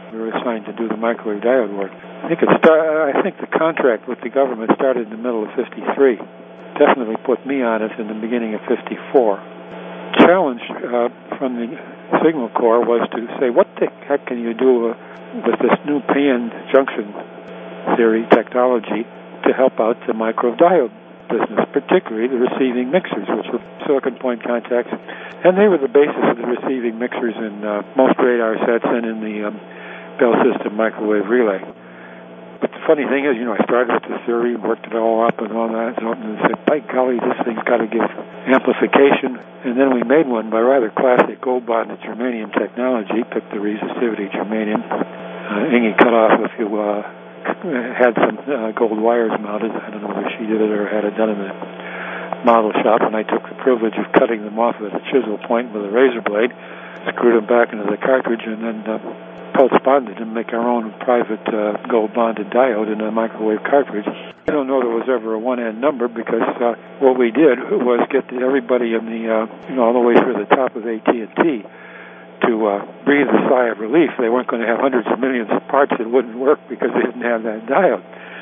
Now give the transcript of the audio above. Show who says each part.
Speaker 1: We were assigned to do the microwave diode work. I think the contract with the government started in the middle of '53. Definitely put me on it in the beginning of '54. Challenge from the Signal Corps was to say, what the heck can you do with this new PAN junction theory technology to help out the microdiode business, particularly the receiving mixers, which were silicon point contacts, and they were the basis of the receiving mixers in most radar sets and in the Bell System microwave relay. But the funny thing is, I started with the theory, worked it all up and all that, and said, by golly, this thing's got to give amplification. And then we made one by rather classic gold-bonded germanium technology, picked the resistivity germanium. Inge cut off a few, had some gold wires mounted. I don't know whether she did it or had it done in the model shop, and I took the privilege of cutting them off at a chisel point with a razor blade, screwed them back into the cartridge, and then pulse bonded and make our own private gold bonded diode in a microwave cartridge. I don't know there was ever a one-end number, because what we did was get everybody in the all the way through the top of AT&T to breathe a sigh of relief. They weren't going to have hundreds of millions of parts that wouldn't work because they didn't have that diode.